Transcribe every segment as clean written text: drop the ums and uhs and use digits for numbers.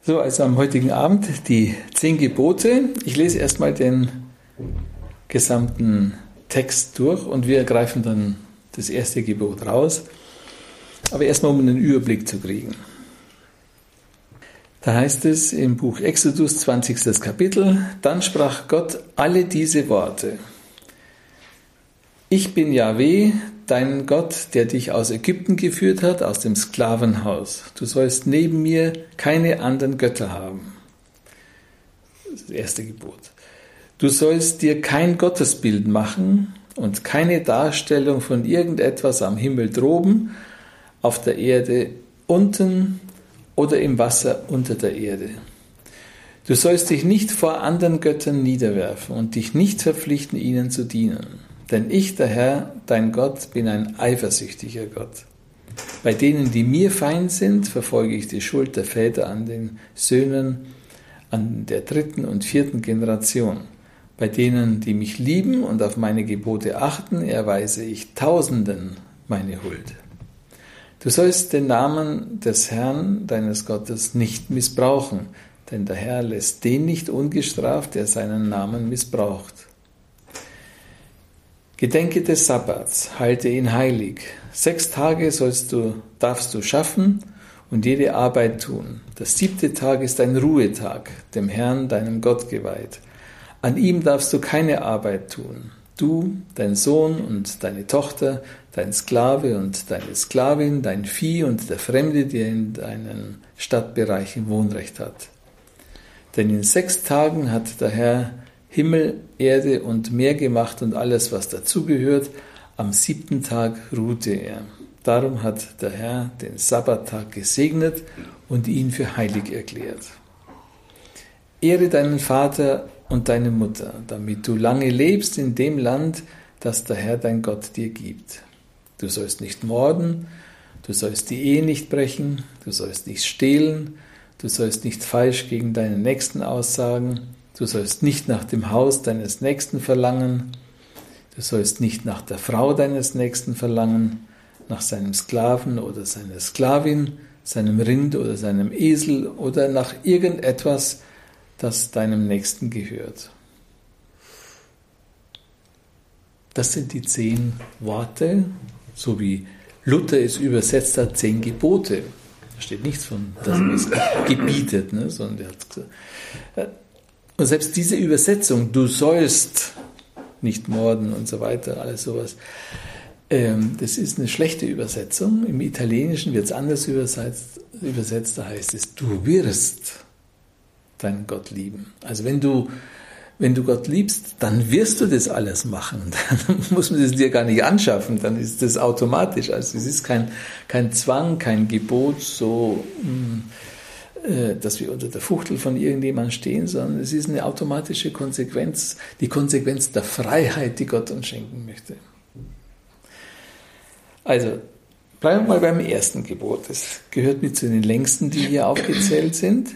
So, also am heutigen Abend die 10 Gebote. Ich lese erstmal den gesamten Text durch und wir greifen dann das erste Gebot raus. Aber erstmal, um einen Überblick zu kriegen. Da heißt es im Buch Exodus, 20. Kapitel, dann sprach Gott alle diese Worte. Ich bin Jahwe, dein Gott, der dich aus Ägypten geführt hat, aus dem Sklavenhaus. Du sollst neben mir keine anderen Götter haben. Das ist das erste Gebot. Du sollst dir kein Gottesbild machen und keine Darstellung von irgendetwas am Himmel droben, auf der Erde unten oder im Wasser unter der Erde. Du sollst dich nicht vor anderen Göttern niederwerfen und dich nicht verpflichten, ihnen zu dienen. Denn ich, der Herr, dein Gott, bin ein eifersüchtiger Gott. Bei denen, die mir feind sind, verfolge ich die Schuld der Väter an den Söhnen, an der 3. und 4. Generation. Bei denen, die mich lieben und auf meine Gebote achten, erweise ich Tausenden meine Huld. Du sollst den Namen des Herrn, deines Gottes, nicht missbrauchen, denn der Herr lässt den nicht ungestraft, der seinen Namen missbraucht. Gedenke des Sabbats, halte ihn heilig. 6 Tage darfst du schaffen und jede Arbeit tun. Der 7. Tag ist ein Ruhetag, dem Herrn, deinem Gott geweiht. An ihm darfst du keine Arbeit tun. Du, dein Sohn und deine Tochter, dein Sklave und deine Sklavin, dein Vieh und der Fremde, der in deinen Stadtbereichen Wohnrecht hat. Denn in 6 Tagen hat der Herr Himmel, Erde und Meer gemacht und alles, was dazugehört. Am 7. Tag ruhte er. Darum hat der Herr den Sabbattag gesegnet und ihn für heilig erklärt. Ehre deinen Vater und deine Mutter, damit du lange lebst in dem Land, das der Herr dein Gott dir gibt. Du sollst nicht morden, du sollst die Ehe nicht brechen, du sollst nicht stehlen, du sollst nicht falsch gegen deinen Nächsten aussagen, du sollst nicht nach dem Haus deines Nächsten verlangen, du sollst nicht nach der Frau deines Nächsten verlangen, nach seinem Sklaven oder seiner Sklavin, seinem Rind oder seinem Esel oder nach irgendetwas, das deinem Nächsten gehört. Das sind die 10 Worte, so wie Luther es übersetzt hat, 10 Gebote. Da steht nichts von, dass er es gebietet, ne? Sondern er hat gesagt, und selbst diese Übersetzung, du sollst nicht morden und so weiter, alles sowas, das ist eine schlechte Übersetzung. Im Italienischen wird es anders übersetzt, da heißt es, du wirst deinen Gott lieben. Also wenn du Gott liebst, dann wirst du das alles machen. Dann muss man das dir gar nicht anschaffen, dann ist das automatisch. Also es ist kein Zwang, kein Gebot, so dass wir unter der Fuchtel von irgendjemandem stehen, sondern es ist eine automatische Konsequenz, die Konsequenz der Freiheit, die Gott uns schenken möchte. Also, bleiben wir mal beim ersten Gebot. Das gehört mit zu den längsten, die hier aufgezählt sind.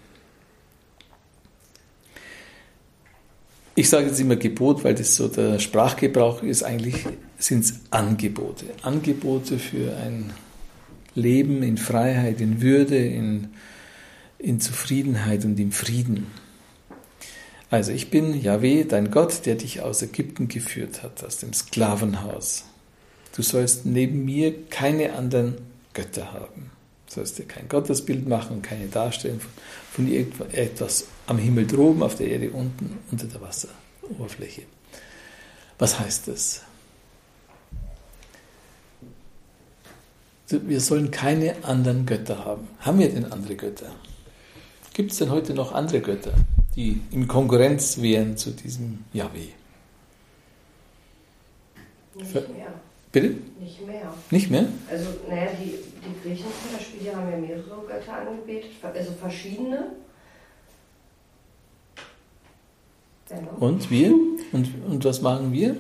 Ich sage jetzt immer Gebot, weil das so der Sprachgebrauch ist. Eigentlich sind es Angebote. Angebote für ein Leben in Freiheit, in Würde, in Zufriedenheit und im Frieden. Also ich bin Jahwe, dein Gott, der dich aus Ägypten geführt hat, aus dem Sklavenhaus. Du sollst neben mir keine anderen Götter haben. Du sollst dir kein Gottesbild machen, keine Darstellung von irgendetwas am Himmel droben, auf der Erde unten, unter der Wasseroberfläche. Was heißt das? Wir sollen keine anderen Götter haben. Haben wir denn andere Götter? Gibt es denn heute noch andere Götter, die in Konkurrenz wären zu diesem Jahwe? Nicht mehr. Bitte? Nicht mehr. Nicht mehr? Also, naja, die Griechen zum Beispiel, die haben ja mehrere Götter angebetet, also verschiedene. Genau. Und wir? Und was machen wir?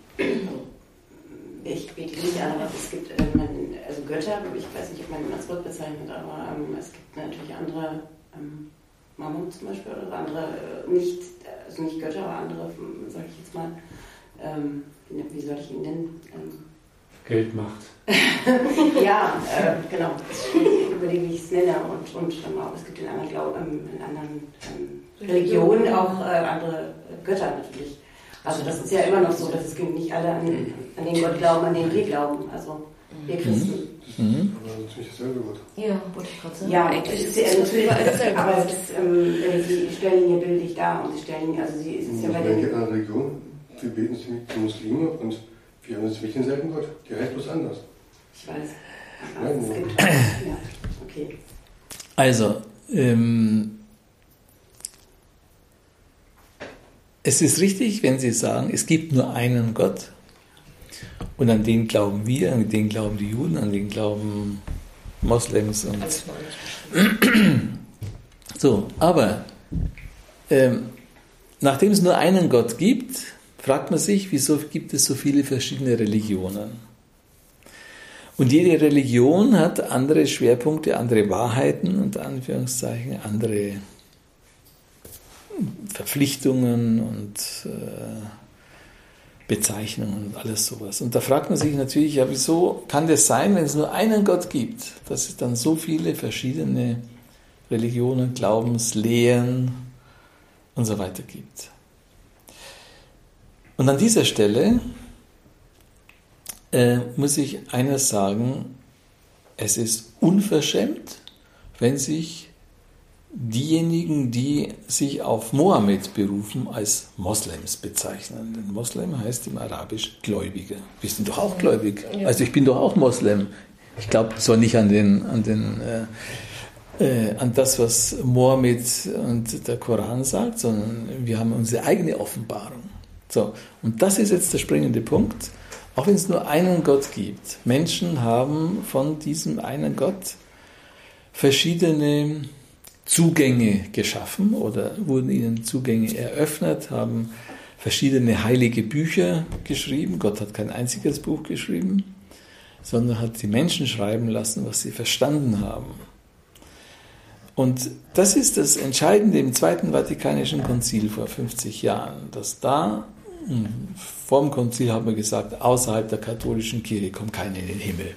Ich bete nicht an, aber es gibt also Götter, ich weiß nicht, ob man ihn als Gott bezeichnet, aber es gibt natürlich andere, Mammon zum Beispiel, oder andere, nicht Götter, aber andere, sage ich jetzt mal, wie soll ich ihn nennen? Geld macht. Ja, genau. Ich überlege, wie ich es nenne. Und es gibt in anderen Religionen auch andere Götter natürlich. Also das ist ja immer noch so, dass es nicht alle an den Gott glauben, an den wir glauben. Also wir Christen. Aber natürlich dasselbe Gott. Ja, wollte ich gerade sagen. Ja, eigentlich ist ja natürlich dasselbe. Aber sie stellen ihn ja bildlich dar und sie stellen, also sie ist ja bei den anderen Religionen, wir beten die Muslime und wir haben natürlich denselben Gott. Der heißt bloß anders. Ich weiß. Aber es gibt ja, okay. Also, es ist richtig, wenn Sie sagen, es gibt nur einen Gott und an den glauben wir, an den glauben die Juden, an den glauben Moslems und so. Aber nachdem es nur einen Gott gibt, fragt man sich, wieso gibt es so viele verschiedene Religionen? Und jede Religion hat andere Schwerpunkte, andere Wahrheiten und Anführungszeichen, andere Verpflichtungen und Bezeichnungen und alles sowas. Und da fragt man sich natürlich, ja, wieso kann das sein, wenn es nur einen Gott gibt, dass es dann so viele verschiedene Religionen, Glaubenslehren und so weiter gibt. Und an dieser Stelle muss ich eines sagen, es ist unverschämt, wenn sich diejenigen, die sich auf Mohammed berufen, als Moslems bezeichnen. Denn Moslem heißt im Arabisch Gläubige. Wir sind doch auch gläubig. Ja. Also ich bin doch auch Moslem. Ich glaube zwar nicht an das, was Mohammed und der Koran sagt, sondern wir haben unsere eigene Offenbarung. So, und das ist jetzt der springende Punkt. Auch wenn es nur einen Gott gibt, Menschen haben von diesem einen Gott verschiedene Zugänge geschaffen oder wurden ihnen Zugänge eröffnet, haben verschiedene heilige Bücher geschrieben. Gott hat kein einziges Buch geschrieben, sondern hat die Menschen schreiben lassen, was sie verstanden haben. Und das ist das Entscheidende im Zweiten Vatikanischen Konzil vor 50 Jahren, dass da vor dem Konzil haben wir gesagt, außerhalb der katholischen Kirche kommt keiner in den Himmel.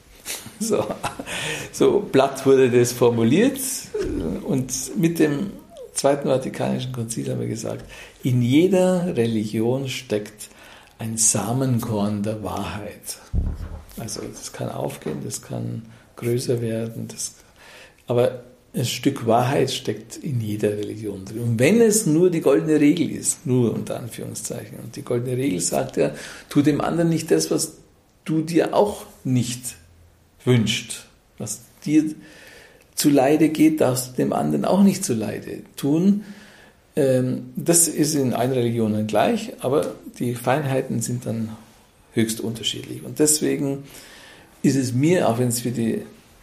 So platt wurde das formuliert und mit dem Zweiten Vatikanischen Konzil haben wir gesagt, in jeder Religion steckt ein Samenkorn der Wahrheit. Also das kann aufgehen, das kann größer werden, aber ein Stück Wahrheit steckt in jeder Religion drin. Und wenn es nur die goldene Regel ist, nur unter Anführungszeichen, und die goldene Regel sagt ja, tu dem anderen nicht das, was du dir auch nicht wünscht. Was dir zu Leide geht, darfst du dem anderen auch nicht zu Leide tun. Das ist in allen Religionen gleich, aber die Feinheiten sind dann höchst unterschiedlich. Und deswegen ist es mir, auch wenn es für die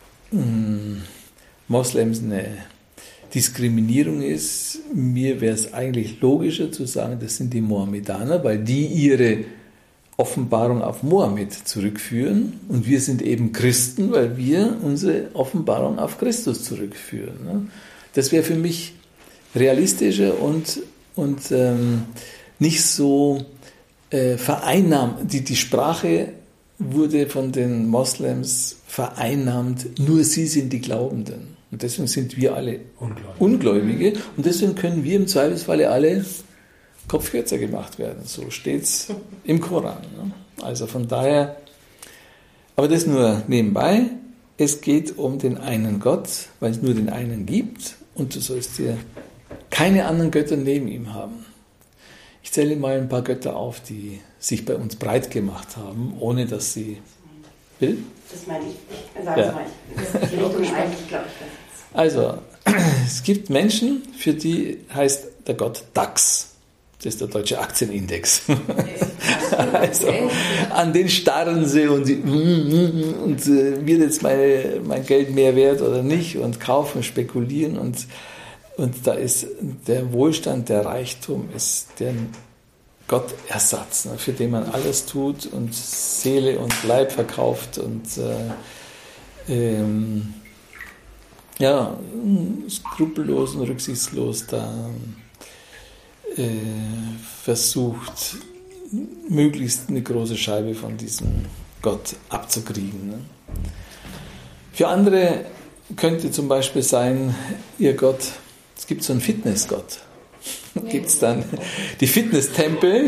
Moslems eine Diskriminierung ist, mir wäre es eigentlich logischer zu sagen, das sind die Mohammedaner, weil die ihre Offenbarung auf Mohammed zurückführen und wir sind eben Christen, weil wir unsere Offenbarung auf Christus zurückführen. Das wäre für mich realistischer und nicht so vereinnahmt. Die Sprache wurde von den Moslems vereinnahmt, nur sie sind die Glaubenden. Und deswegen sind wir alle Ungläubige und deswegen können wir im Zweifelsfalle alle kopfkürzer gemacht werden. So steht es im Koran. Also von daher, aber das nur nebenbei, es geht um den einen Gott, weil es nur den einen gibt und du sollst dir keine anderen Götter neben ihm haben. Ich zähle mal ein paar Götter auf, die sich bei uns breit gemacht haben, ohne dass sie... Will? Das meine ich. Sag es mal. Das ist die Richtung eigentlich, glaube ich. Also, es gibt Menschen, für die heißt der Gott Dax. Das ist der deutsche Aktienindex. Also, an den starren sie und wird jetzt mein Geld mehr wert oder nicht und kaufen, spekulieren und da ist der Wohlstand, der Reichtum ist der Gottersatz, für den man alles tut und Seele und Leib verkauft und skrupellos und rücksichtslos da versucht, möglichst eine große Scheibe von diesem Gott abzukriegen. Ne? Für andere könnte zum Beispiel sein, ihr Gott, es gibt so einen Fitnessgott. Gibt es dann die Fitnesstempel,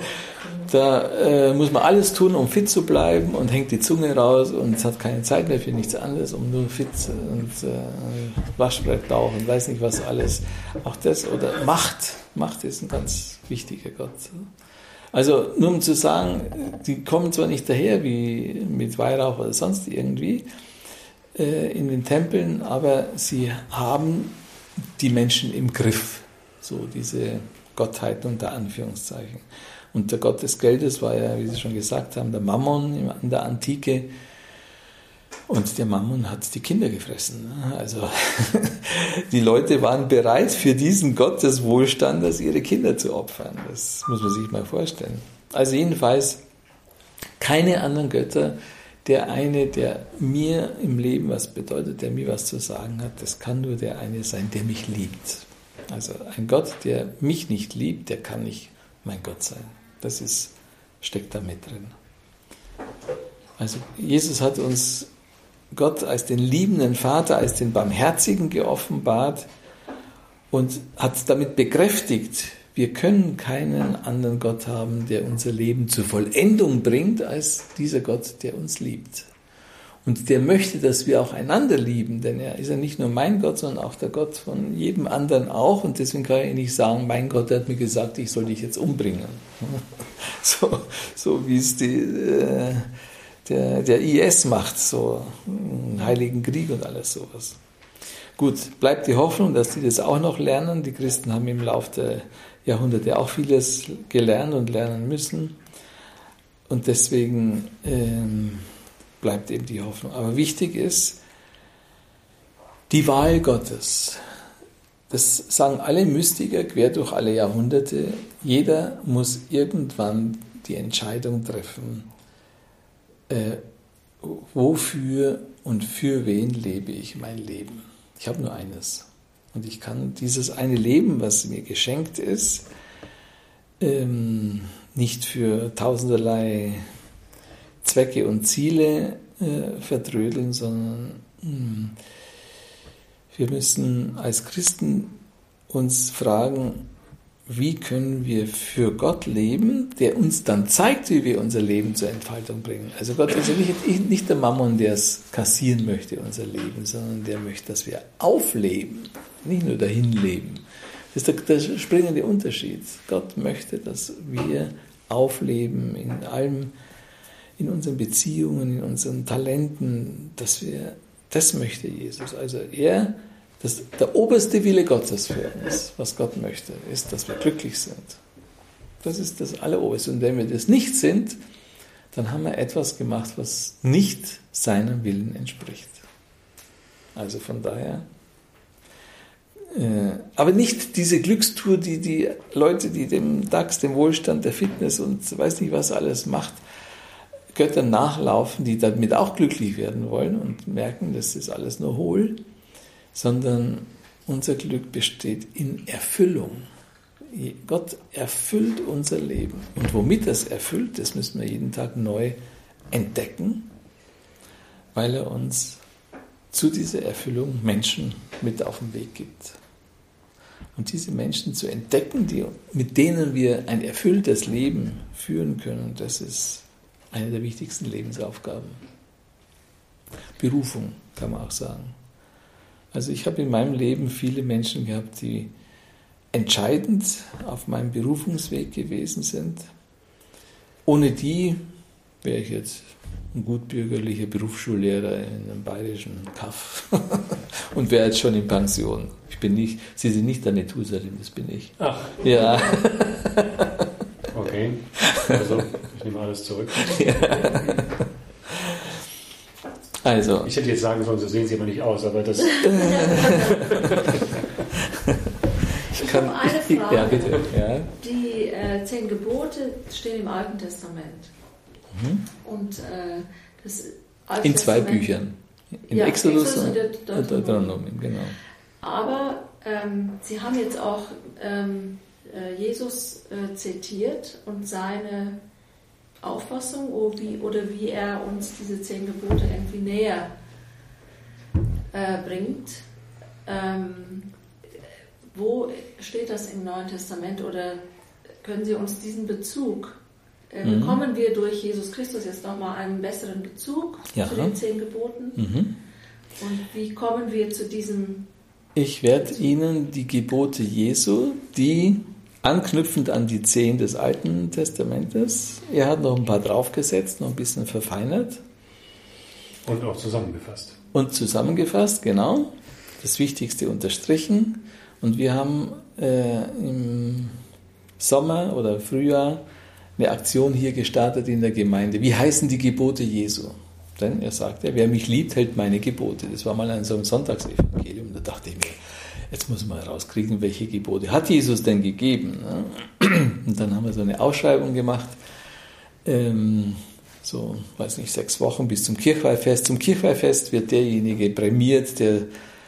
da muss man alles tun, um fit zu bleiben und hängt die Zunge raus und hat keine Zeit mehr für nichts anderes, um nur fit und Waschbrettbauch und weiß nicht was alles. Auch das, oder Macht. Macht ist ein ganz wichtiger Gott. Also nur um zu sagen, die kommen zwar nicht daher wie mit Weihrauch oder sonst irgendwie in den Tempeln, aber sie haben die Menschen im Griff. So diese Gottheit unter Anführungszeichen. Und der Gott des Geldes war ja, wie Sie schon gesagt haben, der Mammon in der Antike. Und der Mammon hat die Kinder gefressen. Also die Leute waren bereit, für diesen Gott des Wohlstandes ihre Kinder zu opfern. Das muss man sich mal vorstellen. Also jedenfalls keine anderen Götter. Der eine, der mir im Leben was bedeutet, der mir was zu sagen hat, das kann nur der eine sein, der mich liebt. Also ein Gott, der mich nicht liebt, der kann nicht mein Gott sein. Das steckt da mit drin. Also Jesus hat uns Gott als den liebenden Vater, als den Barmherzigen geoffenbart und hat damit bekräftigt, wir können keinen anderen Gott haben, der unser Leben zur Vollendung bringt, als dieser Gott, der uns liebt. Und der möchte, dass wir auch einander lieben, denn er ist ja nicht nur mein Gott, sondern auch der Gott von jedem anderen auch. Und deswegen kann ich nicht sagen, mein Gott hat mir gesagt, ich soll dich jetzt umbringen. So wie es der IS macht, so einen heiligen Krieg und alles sowas. Gut, bleibt die Hoffnung, dass die das auch noch lernen. Die Christen haben im Laufe der Jahrhunderte auch vieles gelernt und lernen müssen. Und deswegen bleibt eben die Hoffnung. Aber wichtig ist die Wahl Gottes. Das sagen alle Mystiker quer durch alle Jahrhunderte. Jeder muss irgendwann die Entscheidung treffen, wofür und für wen lebe ich mein Leben. Ich habe nur eines. Und ich kann dieses eine Leben, was mir geschenkt ist, nicht für tausenderlei Zwecke und Ziele vertrödeln, sondern wir müssen als Christen uns fragen, wie können wir für Gott leben, der uns dann zeigt, wie wir unser Leben zur Entfaltung bringen. Also Gott ist ja nicht der Mammon, der es kassieren möchte, unser Leben, sondern der möchte, dass wir aufleben, nicht nur dahin leben. Das ist der springende Unterschied. Gott möchte, dass wir aufleben in allem, in unseren Beziehungen, in unseren Talenten, das möchte Jesus. Also der oberste Wille Gottes für uns, was Gott möchte, ist, dass wir glücklich sind. Das ist das Alleroberste. Und wenn wir das nicht sind, dann haben wir etwas gemacht, was nicht seinem Willen entspricht. Also von daher, aber nicht diese Glückstour, die Leute, die dem DAX, dem Wohlstand, der Fitness und weiß nicht was alles macht, Göttern nachlaufen, die damit auch glücklich werden wollen und merken, das ist alles nur hohl, sondern unser Glück besteht in Erfüllung. Gott erfüllt unser Leben. Und womit das erfüllt, das müssen wir jeden Tag neu entdecken, weil er uns zu dieser Erfüllung Menschen mit auf den Weg gibt. Und diese Menschen zu entdecken, mit denen wir ein erfülltes Leben führen können, das ist eine der wichtigsten Lebensaufgaben. Berufung, kann man auch sagen. Also ich habe in meinem Leben viele Menschen gehabt, die entscheidend auf meinem Berufungsweg gewesen sind. Ohne die wäre ich jetzt ein gutbürgerlicher Berufsschullehrer in einem bayerischen Kaff und wäre jetzt schon in Pension. Sie sind nicht eine Tuserin, das bin ich. Ach. Ja. Okay, also ich nehme alles zurück. Ja. Also. Ich hätte jetzt sagen sollen, so sehen Sie aber nicht aus, aber das... Ich habe eine Frage. Ja, bitte. Ja. Die 10 Gebote stehen im Alten Testament. Und das Alte in 2 Testament, Büchern. In Exodus und Deuteronomium. Deuteronomium, genau. Aber Sie haben jetzt auch Jesus zitiert und seine Auffassung oder wie er uns diese 10 Gebote irgendwie näher bringt. Wo steht das im Neuen Testament oder können Sie uns diesen Bezug, bekommen wir durch Jesus Christus jetzt nochmal einen besseren Bezug zu den 10 Geboten? Und wie kommen wir zu diesem? Ich werde Ihnen die Gebote Jesu, die anknüpfend an die 10 des Alten Testamentes, er hat noch ein paar draufgesetzt, noch ein bisschen verfeinert. Und auch zusammengefasst. Und zusammengefasst, genau. Das Wichtigste unterstrichen. Und wir haben im Sommer oder Frühjahr eine Aktion hier gestartet in der Gemeinde. Wie heißen die Gebote Jesu? Denn er sagte, wer mich liebt, hält meine Gebote. Das war mal an so einem Sonntagsevangelium. Da dachte ich mir, jetzt muss man rauskriegen, welche Gebote hat Jesus denn gegeben. Und dann haben wir so eine Ausschreibung gemacht, 6 Wochen bis zum Kirchweihfest. Zum Kirchweihfest wird derjenige prämiert, der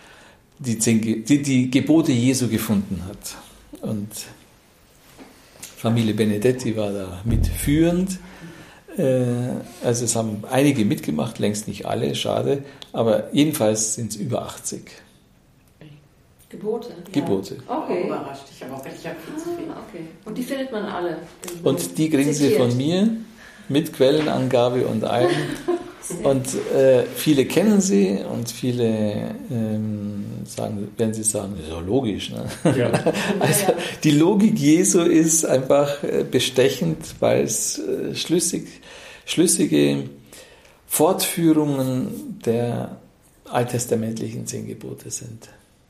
die Gebote Jesu gefunden hat. Und Familie Benedetti war da mitführend. Also es haben einige mitgemacht, längst nicht alle, schade, aber jedenfalls sind es über 80. Gebote? Gebote. Okay. Überrascht, ich habe auch viel zu viel. Okay. Und die findet man alle? Und die kriegen Sie von mir mit Quellenangabe und allem. Und viele kennen sie und viele werden sie sagen, das ist doch logisch. Ne? Ja. Also die Logik Jesu ist einfach bestechend, weil es schlüssige Fortführungen der alttestamentlichen 10 Gebote sind.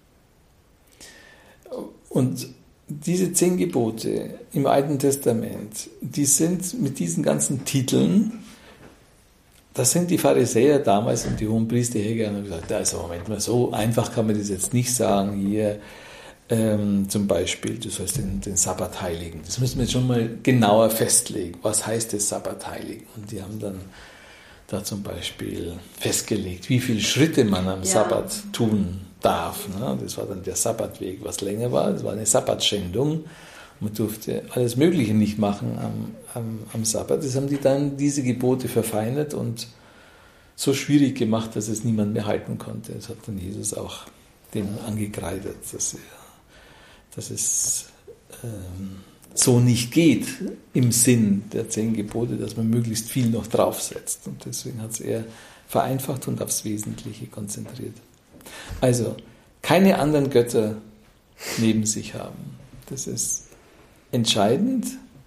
Und diese 10 Gebote im Alten Testament, die sind mit diesen ganzen Titeln, das sind die Pharisäer damals und die Hohenpriester hergegangen und gesagt, also Moment mal, so einfach kann man das jetzt nicht sagen. Hier zum Beispiel, du sollst den Sabbat heiligen. Das müssen wir jetzt schon mal genauer festlegen. Was heißt das Sabbat heiligen? Und die haben dann da zum Beispiel festgelegt, wie viele Schritte man am Sabbat tun darf. Ne? Das war dann der Sabbatweg, was länger war. Das war eine Sabbatschändung. Man durfte alles Mögliche nicht machen am Sabbat. Das haben die dann, diese Gebote verfeinert und so schwierig gemacht, dass es niemand mehr halten konnte. Das hat dann Jesus auch denen angekreidet, dass es so nicht geht im Sinn der 10 Gebote, dass man möglichst viel noch draufsetzt. Und deswegen hat es eher vereinfacht und aufs Wesentliche konzentriert. Also, keine anderen Götter neben sich haben. Das ist entscheidend.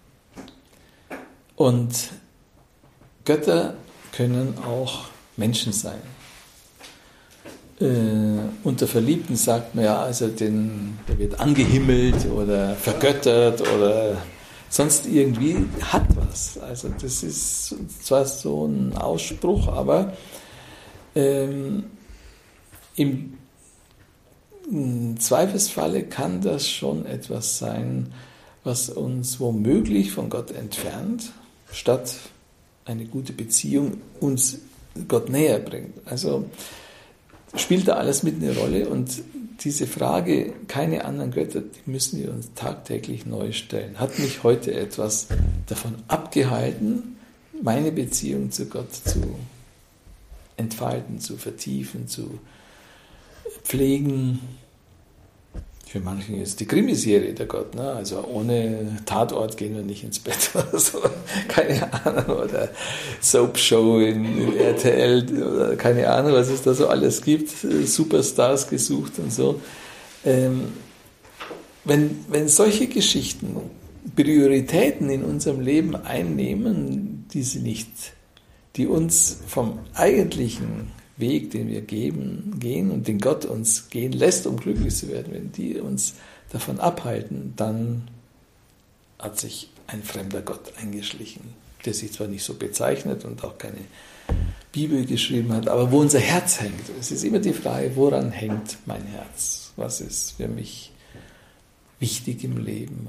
Und Götter können auch Menschen sein. Unter Verliebten sagt man ja, also der wird angehimmelt oder vergöttert oder sonst irgendwie, hat was. Also das ist zwar so ein Ausspruch, aber im Zweifelsfalle kann das schon etwas sein, was uns womöglich von Gott entfernt, statt eine gute Beziehung uns Gott näher bringt. Also spielt da alles mit eine Rolle und diese Frage, keine anderen Götter, die müssen wir uns tagtäglich neu stellen. Hat mich heute etwas davon abgehalten, meine Beziehung zu Gott zu entfalten, zu vertiefen, zu pflegen? Für manche ist die Krimiserie der Gott, ne? Also ohne Tatort gehen wir nicht ins Bett oder so, keine Ahnung, oder Soap-Show in RTL oder keine Ahnung, was es da so alles gibt, Superstars gesucht und so. Wenn solche Geschichten Prioritäten in unserem Leben einnehmen, die uns vom eigentlichen Weg, den wir gehen und den Gott uns gehen lässt, um glücklich zu werden, wenn die uns davon abhalten, dann hat sich ein fremder Gott eingeschlichen, der sich zwar nicht so bezeichnet und auch keine Bibel geschrieben hat, aber wo unser Herz hängt. Es ist immer die Frage, woran hängt mein Herz? Was ist für mich wichtig im Leben?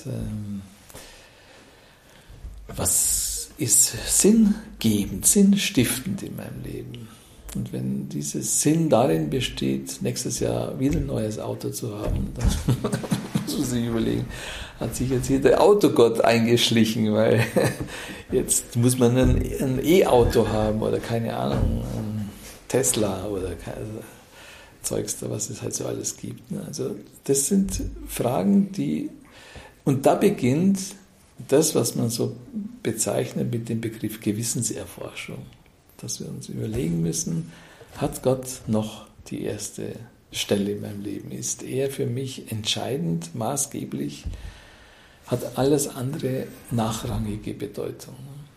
Was ist sinngebend, sinnstiftend in meinem Leben? Und wenn dieser Sinn darin besteht, nächstes Jahr wieder ein neues Auto zu haben, dann muss sich überlegen, hat sich jetzt hier der Autogott eingeschlichen, weil jetzt muss man ein E-Auto haben oder keine Ahnung, ein Tesla oder Zeugs, was es halt so alles gibt. Also das sind Fragen, und da beginnt das, was man so bezeichnet mit dem Begriff Gewissenserforschung, dass wir uns überlegen müssen, hat Gott noch die erste Stelle in meinem Leben? Ist er für mich entscheidend, maßgeblich? Hat alles andere nachrangige Bedeutung?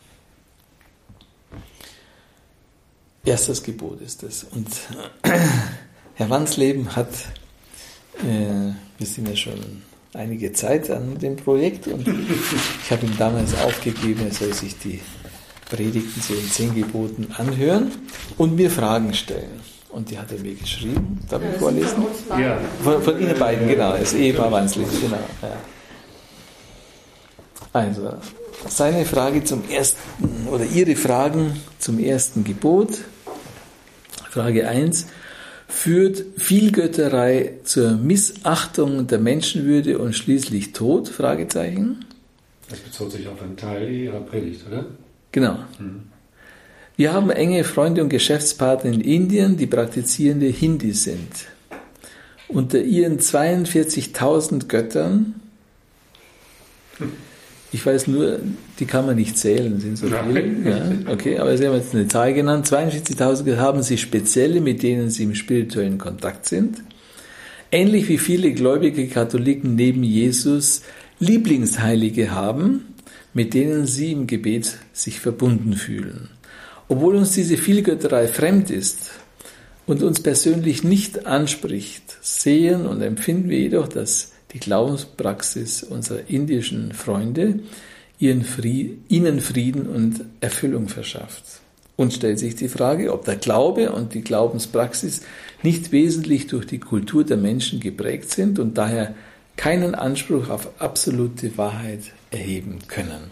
Erstes Gebot ist es. Und Herr Wansleben hat, wir sind ja schon einige Zeit an dem Projekt und ich habe ihm damals aufgegeben, er soll sich die Predigten zu den 10 Geboten anhören und mir Fragen stellen. Und die hat er mir geschrieben. Darf ich vorlesen? Ja. Von Ihnen beiden, genau. Das Ehepaar Wansleben, genau. Ja. Also, seine Frage zum ersten, oder Ihre Fragen zum ersten Gebot. Frage 1. Führt Vielgötterei zur Missachtung der Menschenwürde und schließlich Tod? Fragezeichen. Das bezog sich auf einen Teil Ihrer Predigt, oder? Genau. Wir haben enge Freunde und Geschäftspartner in Indien, die praktizierende Hindis sind. Unter ihren 42.000 Göttern, ich weiß nur, die kann man nicht zählen, sind so viele. Ja, okay, aber Sie haben jetzt eine Zahl genannt. 42.000 haben sie spezielle, mit denen sie im spirituellen Kontakt sind. Ähnlich wie viele gläubige Katholiken neben Jesus Lieblingsheilige haben, mit denen sie im Gebet sich verbunden fühlen. Obwohl uns diese Vielgötterei fremd ist und uns persönlich nicht anspricht, sehen und empfinden wir jedoch, dass die Glaubenspraxis unserer indischen Freunde ihnen Frieden und Erfüllung verschafft. Uns stellt sich die Frage, ob der Glaube und die Glaubenspraxis nicht wesentlich durch die Kultur der Menschen geprägt sind und daher keinen Anspruch auf absolute Wahrheit erheben können.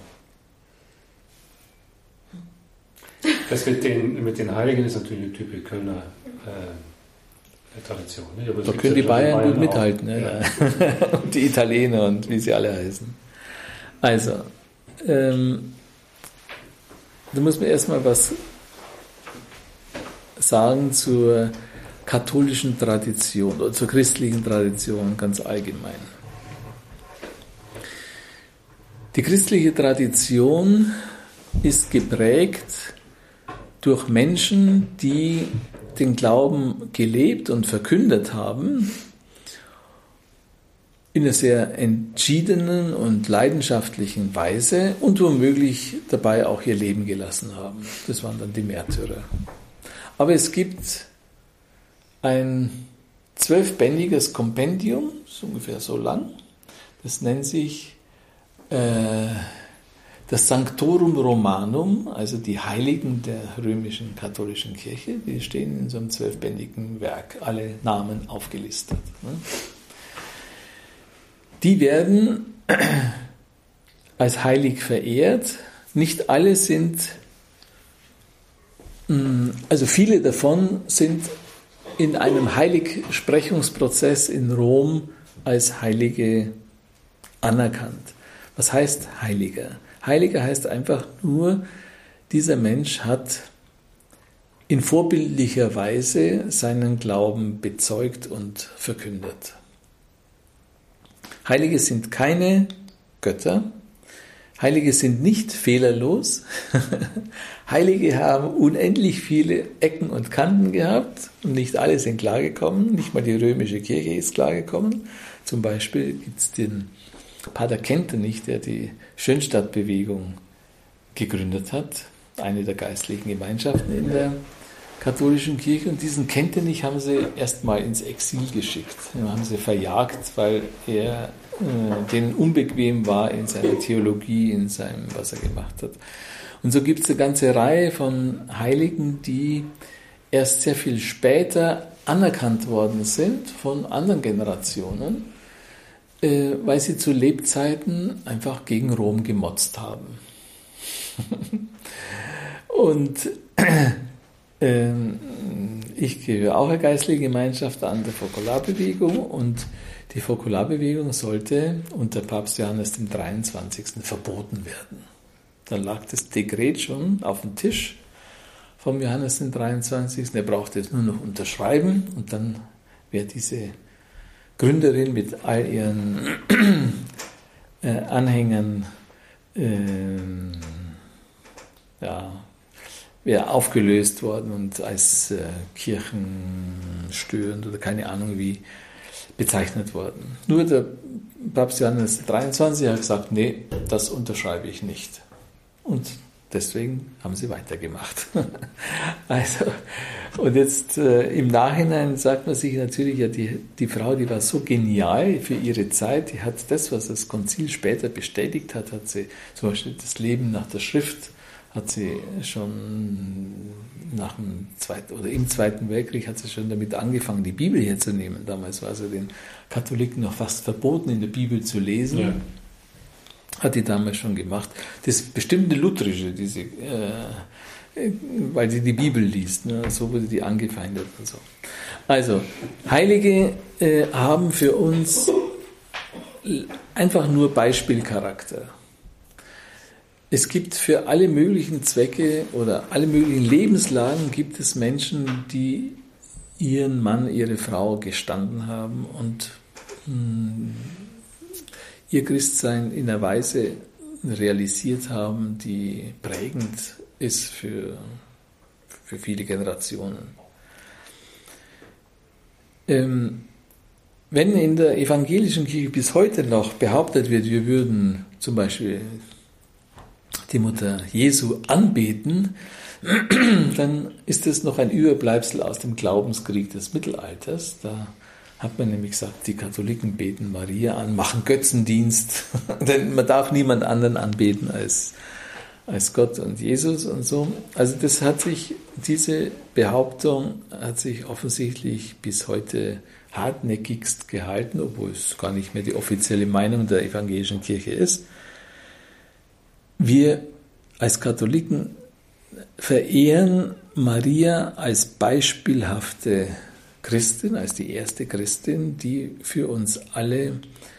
Das mit den Heiligen ist natürlich eine typische Kölner Tradition. Ne? Da können die Bayern gut mithalten. Ne? Ja. Und die Italiener und wie sie alle heißen. Also, da muss man erstmal was sagen zur katholischen Tradition oder zur christlichen Tradition ganz allgemein. Die christliche Tradition ist geprägt durch Menschen, die den Glauben gelebt und verkündet haben, in einer sehr entschiedenen und leidenschaftlichen Weise und womöglich dabei auch ihr Leben gelassen haben. Das waren dann die Märtyrer. Aber es gibt ein 12-bändiges Kompendium, ist ungefähr so lang, das nennt sich das Sanctorum Romanum, also die Heiligen der römischen katholischen Kirche, die stehen in so einem 12-bändigen Werk, alle Namen aufgelistet. Die werden als heilig verehrt. Nicht alle sind, also viele davon sind in einem Heiligsprechungsprozess in Rom als Heilige anerkannt. Was heißt Heiliger? Heiliger heißt einfach nur, dieser Mensch hat in vorbildlicher Weise seinen Glauben bezeugt und verkündet. Heilige sind keine Götter. Heilige sind nicht fehlerlos. Heilige haben unendlich viele Ecken und Kanten gehabt und nicht alle sind klargekommen. Nicht mal die römische Kirche ist klargekommen. Zum Beispiel gibt es den Pater Kentenich, der die Schönstadtbewegung gegründet hat, eine der geistlichen Gemeinschaften in der katholischen Kirche. Und diesen Kentenich haben sie erstmal ins Exil geschickt. Den haben sie verjagt, weil er denen unbequem war in seiner Theologie, in seinem, was er gemacht hat. Und so gibt es eine ganze Reihe von Heiligen, die erst sehr viel später anerkannt worden sind von anderen Generationen, weil sie zu Lebzeiten einfach gegen Rom gemotzt haben. Und Ich gehöre auch eine geistliche Gemeinschaft an der Fokularbewegung und die Fokularbewegung sollte unter Papst Johannes dem 23. verboten werden. Da lag das Dekret schon auf dem Tisch vom Johannes dem 23. Er brauchte es nur noch unterschreiben und dann wäre diese Gründerin mit all ihren Anhängern wäre aufgelöst worden und als kirchenstörend oder keine Ahnung wie bezeichnet worden. Nur der Papst Johannes 23 hat gesagt, nee, das unterschreibe ich nicht. Und deswegen haben sie weitergemacht. Also, und jetzt im Nachhinein sagt man sich natürlich, ja, die Frau, die war so genial für ihre Zeit, die hat das, was das Konzil später bestätigt hat, hat sie zum Beispiel das Leben nach der Schrift, hat sie schon im Zweiten Weltkrieg hat sie schon damit angefangen, die Bibel herzunehmen. Damals war es ja den Katholiken noch fast verboten, in der Bibel zu lesen. Ja. Hat die damals schon gemacht. Das bestimmte Lutherische, weil sie die Bibel liest, ne? So wurde die angefeindet und so. Also, Heilige haben für uns einfach nur Beispielcharakter. Es gibt für alle möglichen Zwecke oder alle möglichen Lebenslagen gibt es Menschen, die ihren Mann, ihre Frau gestanden haben und ihr Christsein in einer Weise realisiert haben, die prägend ist für viele Generationen. Wenn in der evangelischen Kirche bis heute noch behauptet wird, wir würden zum Beispiel die Mutter Jesu anbeten, dann ist das noch ein Überbleibsel aus dem Glaubenskrieg des Mittelalters. Da hat man nämlich gesagt, die Katholiken beten Maria an, machen Götzendienst, denn man darf niemand anderen anbeten als Gott und Jesus und so. Also diese Behauptung hat sich offensichtlich bis heute hartnäckigst gehalten, obwohl es gar nicht mehr die offizielle Meinung der evangelischen Kirche ist. Wir als Katholiken verehren Maria als beispielhafte Christin, als die erste Christin, die für uns alle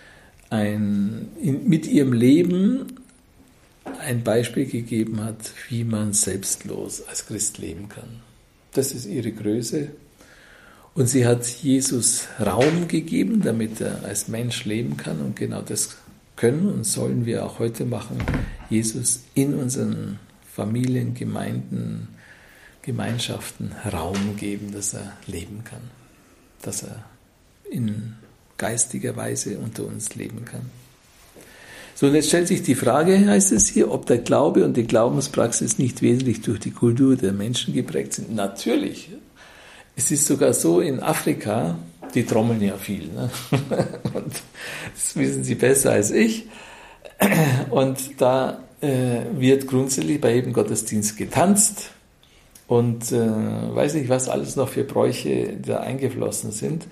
mit ihrem Leben ein Beispiel gegeben hat, wie man selbstlos als Christ leben kann. Das ist ihre Größe. Und sie hat Jesus Raum gegeben, damit er als Mensch leben kann. Und genau das können und sollen wir auch heute machen, Jesus in unseren Familien, Gemeinden, Gemeinschaften Raum geben, dass er leben kann, dass er in geistiger Weise unter uns leben kann. So, und jetzt stellt sich die Frage, heißt es hier, ob der Glaube und die Glaubenspraxis nicht wesentlich durch die Kultur der Menschen geprägt sind. Natürlich. Es ist sogar so in Afrika, die trommeln ja viel, ne? Und das wissen Sie besser als ich. Und da wird grundsätzlich bei jedem Gottesdienst getanzt und weiß nicht, was alles noch für Bräuche da eingeflossen sind.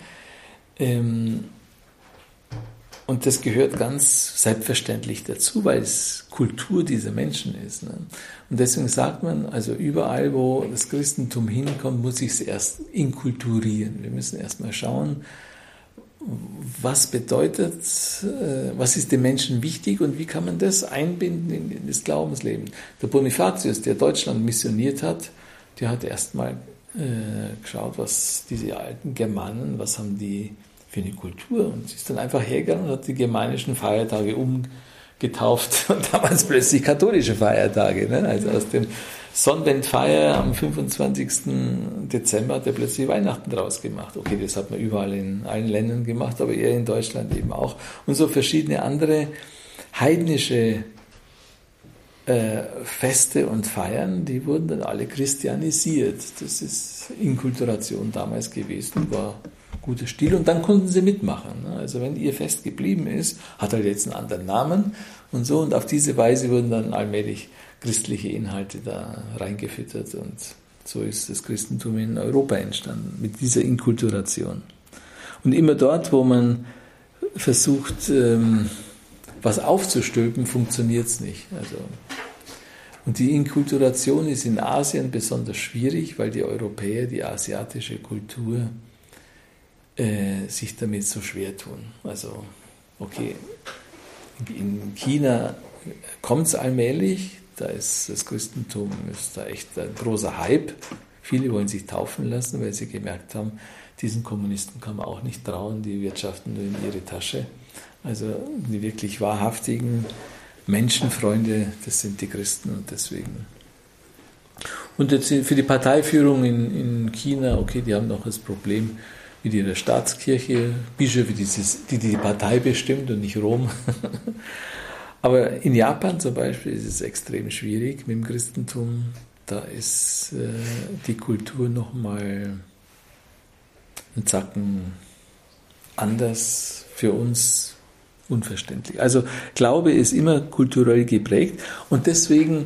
Und das gehört ganz selbstverständlich dazu, weil es Kultur dieser Menschen ist. Ne? Und deswegen sagt man, also überall, wo das Christentum hinkommt, muss ich es erst inkulturieren. Wir müssen erst mal schauen, was bedeutet, was ist den Menschen wichtig und wie kann man das einbinden in das Glaubensleben. Der Bonifatius, der Deutschland missioniert hat, der hat erst mal geschaut, was diese alten Germanen, was haben die für eine Kultur, und sie ist dann einfach hergegangen und hat die germanischen Feiertage umgetauft und damals plötzlich katholische Feiertage. Ne? Also aus dem Sonnwendfeier am 25. Dezember hat er plötzlich Weihnachten draus gemacht. Okay, das hat man überall in allen Ländern gemacht, aber eher in Deutschland eben auch. Und so verschiedene andere heidnische Feste und Feiern, die wurden dann alle christianisiert. Das ist Inkulturation damals gewesen, war guter Stil, und dann konnten sie mitmachen. Also wenn ihr Fest geblieben ist, hat halt jetzt einen anderen Namen und so, und auf diese Weise wurden dann allmählich christliche Inhalte da reingefüttert, und so ist das Christentum in Europa entstanden, mit dieser Inkulturation. Und immer dort, wo man versucht, was aufzustülpen, funktioniert es nicht. Also Und die Inkulturation ist in Asien besonders schwierig, weil die Europäer, die asiatische Kultur, sich damit so schwer tun. Also, okay, in China kommt es allmählich, da ist das Christentum ist da echt ein großer Hype. Viele wollen sich taufen lassen, weil sie gemerkt haben, diesen Kommunisten kann man auch nicht trauen, die wirtschaften nur in ihre Tasche. Also die wirklich wahrhaftigen Menschenfreunde, das sind die Christen und deswegen. Und jetzt für die Parteiführung in China, okay, die haben noch das Problem mit ihrer Staatskirche, Bischöfe, die Partei bestimmt und nicht Rom. Aber in Japan zum Beispiel ist es extrem schwierig mit dem Christentum. Da ist die Kultur nochmal einen Zacken anders, für uns unverständlich. Also Glaube ist immer kulturell geprägt und deswegen,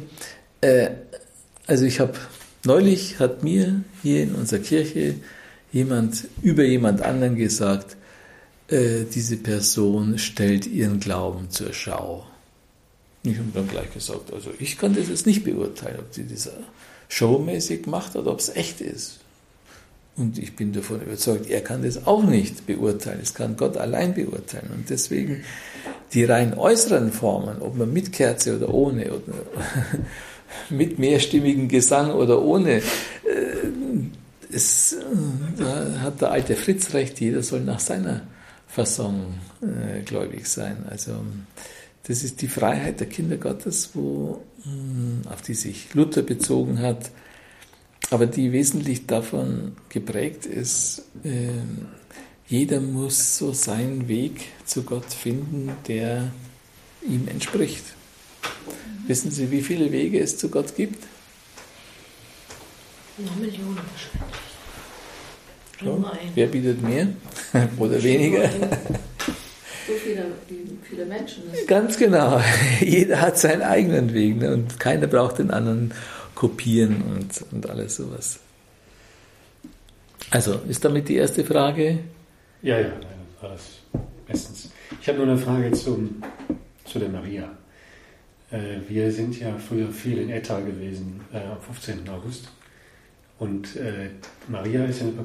neulich hat mir hier in unserer Kirche jemand über jemand anderen gesagt, diese Person stellt ihren Glauben zur Schau. Ich habe dann gleich gesagt, also ich kann das jetzt nicht beurteilen, ob sie das showmäßig macht oder ob es echt ist. Und ich bin davon überzeugt, er kann das auch nicht beurteilen. Das kann Gott allein beurteilen. Und deswegen die rein äußeren Formen, ob man mit Kerze oder ohne, oder mit mehrstimmigem Gesang oder ohne, da hat der alte Fritz recht, jeder soll nach seiner Fasson gläubig sein. Also das ist die Freiheit der Kinder Gottes, auf die sich Luther bezogen hat, aber die wesentlich davon geprägt ist, jeder muss so seinen Weg zu Gott finden, der ihm entspricht. Wissen Sie, wie viele Wege es zu Gott gibt? Noch Millionen wahrscheinlich. So, wer bietet mehr oder weniger? So viele Menschen. Ganz genau. Jeder hat seinen eigenen Weg, ne? Und keiner braucht den anderen kopieren und alles sowas. Also, ist damit die erste Frage? Ja, das war das bestens. Ich habe nur eine Frage zu der Maria. Wir sind ja früher viel in Ettal gewesen, am 15. August. Und Maria ist ja eine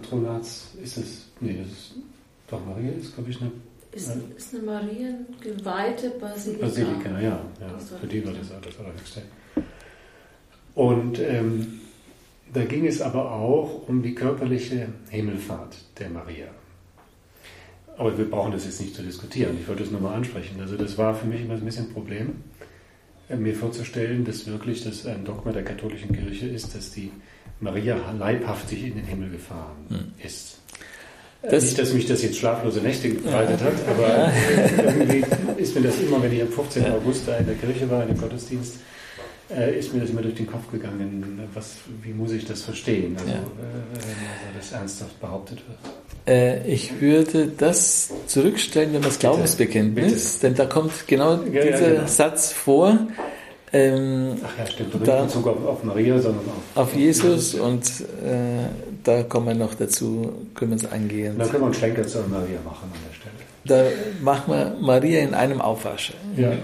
Maria ist, glaube ich, eine... Ist eine mariengeweihte Basilika. Basilika, ja. Für die war das Allerhöchste. Und da ging es aber auch um die körperliche Himmelfahrt der Maria. Aber wir brauchen das jetzt nicht zu diskutieren. Ich wollte es nur mal ansprechen. Also das war für mich immer ein bisschen ein Problem, mir vorzustellen, dass wirklich das ein Dogma der katholischen Kirche ist, dass die Maria leibhaftig in den Himmel gefahren ist. Nicht, dass mich das jetzt schlaflose Nächte bereitet hat, aber irgendwie ist mir das immer, wenn ich am 15. August da in der Kirche war, in dem Gottesdienst, ist mir das immer durch den Kopf gegangen, wie muss ich das verstehen, wenn das ernsthaft behauptet wird. Ich würde das zurückstellen, wenn man das Glaubensbekenntnis, denn da kommt genau dieser Satz vor. Stimmt, nicht in Bezug auf Maria, sondern auf Jesus und da kommen wir noch dazu, können wir uns angehen. Da können wir einen Schlenker zu Maria machen an der Stelle. Da machen wir Maria in einem Aufwasch. Ja.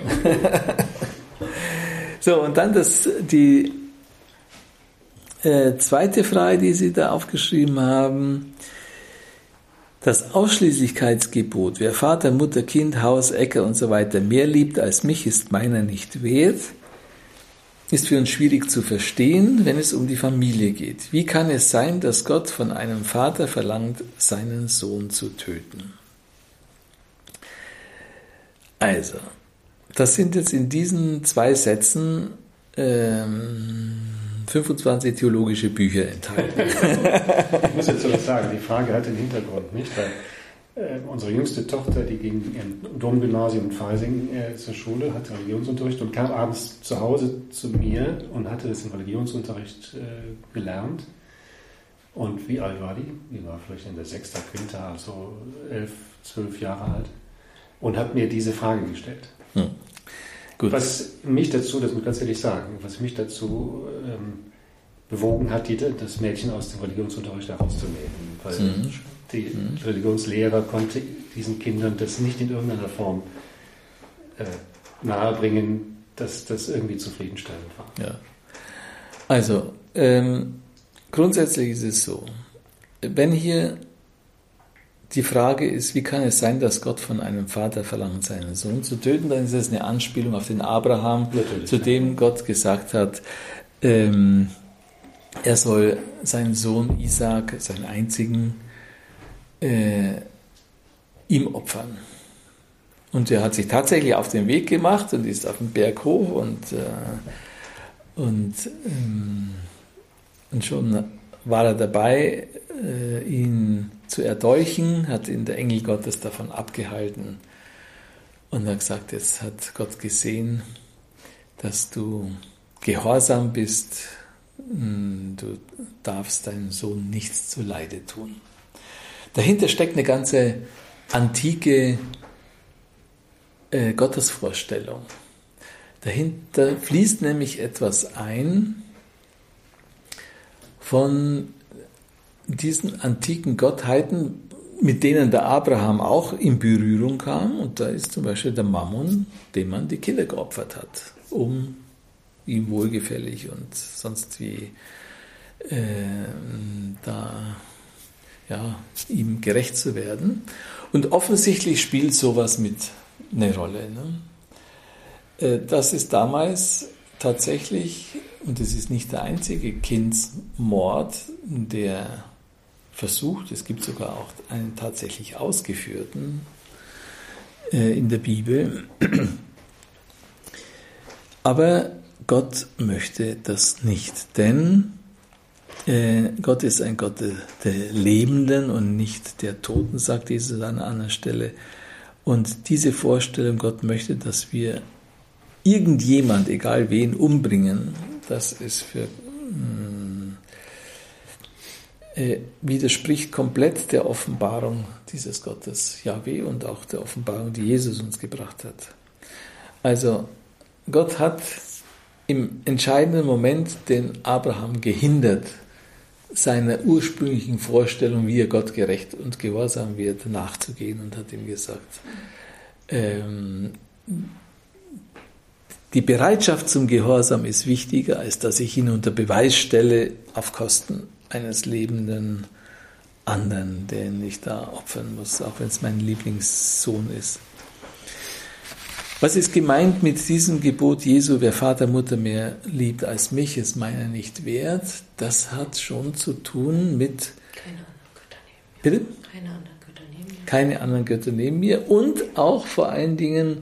So, und dann die zweite Frage, die Sie da aufgeschrieben haben. Das Ausschließlichkeitsgebot, wer Vater, Mutter, Kind, Haus, Äcker und so weiter mehr liebt als mich, ist meiner nicht wert, ist für uns schwierig zu verstehen, wenn es um die Familie geht. Wie kann es sein, dass Gott von einem Vater verlangt, seinen Sohn zu töten? Also, das sind jetzt in diesen 2 Sätzen 25 theologische Bücher enthalten. Ich muss jetzt so was sagen, die Frage hat den Hintergrund nicht, weil unsere jüngste Tochter, die ging im Domgymnasium in Freising zur Schule, hatte Religionsunterricht und kam abends zu Hause zu mir und hatte das im Religionsunterricht gelernt. Und wie alt war die? Die war vielleicht in der 6. Quinta, also 11, 12 Jahre alt und hat mir diese Frage gestellt. Gut. Was mich dazu, das muss ich ganz ehrlich sagen, was mich dazu bewogen hat, das Mädchen aus dem Religionsunterricht herauszunehmen. Weil die Religionslehrer konnte diesen Kindern das nicht in irgendeiner Form nahebringen, dass das irgendwie zufriedenstellend war. Ja. Also, grundsätzlich ist es so, wenn hier die Frage ist, wie kann es sein, dass Gott von einem Vater verlangt, seinen Sohn zu töten, dann ist es eine Anspielung auf den Abraham, zu dem Gott gesagt hat, er soll seinen Sohn Isaak, seinen einzigen, ihm opfern. Und er hat sich tatsächlich auf den Weg gemacht und ist auf den Berg hoch und schon war er dabei, ihn zu erdolchen, hat ihn der Engel Gottes davon abgehalten und hat gesagt, jetzt hat Gott gesehen, dass du gehorsam bist, du darfst deinem Sohn nichts zuleide tun. Dahinter steckt eine ganze antike Gottesvorstellung. Dahinter fließt nämlich etwas ein von diesen antiken Gottheiten, mit denen der Abraham auch in Berührung kam. Und da ist zum Beispiel der Mammon, dem man die Kinder geopfert hat, um ihm wohlgefällig und sonst wie ihm gerecht zu werden. Und offensichtlich spielt sowas mit eine Rolle. Ne? Das ist damals tatsächlich, und es ist nicht der einzige Kindsmord, der versucht, es gibt sogar auch einen tatsächlich ausgeführten in der Bibel. Aber Gott möchte das nicht, denn Gott ist ein Gott der Lebenden und nicht der Toten, sagt Jesus an einer anderen Stelle. Und diese Vorstellung, Gott möchte, dass wir irgendjemand, egal wen, umbringen, das ist widerspricht komplett der Offenbarung dieses Gottes Jahwe und auch der Offenbarung, die Jesus uns gebracht hat. Also Gott hat im entscheidenden Moment den Abraham gehindert, seiner ursprünglichen Vorstellung, wie er Gott gerecht und gehorsam wird, nachzugehen und hat ihm gesagt, die Bereitschaft zum Gehorsam ist wichtiger, als dass ich ihn unter Beweis stelle auf Kosten eines lebenden anderen, den ich da opfern muss, auch wenn es mein Lieblingssohn ist. Was ist gemeint mit diesem Gebot Jesu, wer Vater, Mutter mehr liebt als mich, ist meiner nicht wert? Das hat schon zu tun mit... Keine anderen Götter neben mir. Bitte? Keine anderen Götter neben mir. Keine anderen Götter neben mir. Und auch vor allen Dingen,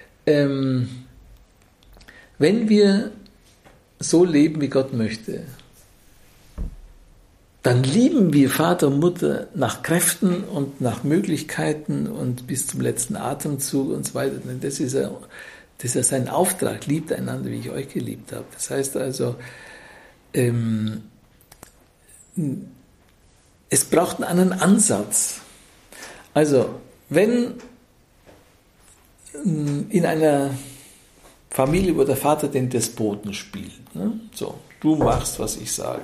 wenn wir so leben, wie Gott möchte, dann lieben wir Vater und Mutter nach Kräften und nach Möglichkeiten und bis zum letzten Atemzug und so weiter. Denn das ist ja sein Auftrag, liebt einander, wie ich euch geliebt habe. Das heißt also, es braucht einen anderen Ansatz. Also, wenn in einer Familie, wo der Vater den Despoten spielt, ne? So, du machst, was ich sage.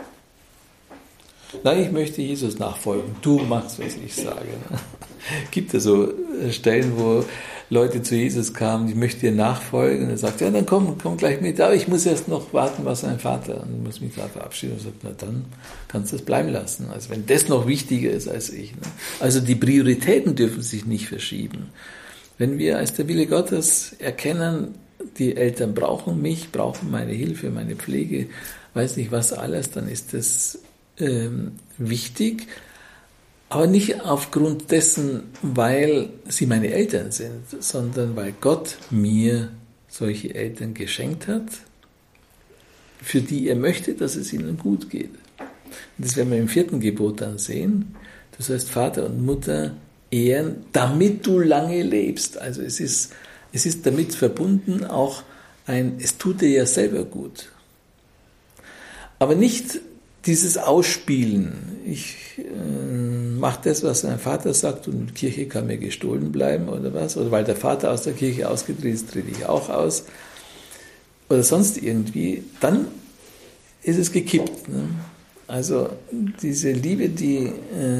Nein, ich möchte Jesus nachfolgen. Du machst, was ich sage. Gibt es so Stellen, wo Leute zu Jesus kamen, ich möchte dir nachfolgen. Und er sagt, ja, dann komm gleich mit. Aber ich muss erst noch warten, was ein Vater. Und muss mich da verabschieden. Und sagt, na dann kannst du das bleiben lassen. Also wenn das noch wichtiger ist als ich. Ne? Also die Prioritäten dürfen sich nicht verschieben. Wenn wir als der Wille Gottes erkennen, die Eltern brauchen mich, brauchen meine Hilfe, meine Pflege, weiß nicht was alles, dann ist das wichtig, aber nicht aufgrund dessen, weil sie meine Eltern sind, sondern weil Gott mir solche Eltern geschenkt hat, für die er möchte, dass es ihnen gut geht. Und das werden wir im 4. Gebot dann sehen. Du sollst Vater und Mutter ehren, damit du lange lebst. Also es ist damit verbunden auch es tut dir ja selber gut. Aber nicht dieses Ausspielen, ich mache das, was mein Vater sagt und die Kirche kann mir gestohlen bleiben oder was, oder weil der Vater aus der Kirche ausgetreten ist, trete ich auch aus oder sonst irgendwie, dann ist es gekippt. Ne? Also diese Liebe,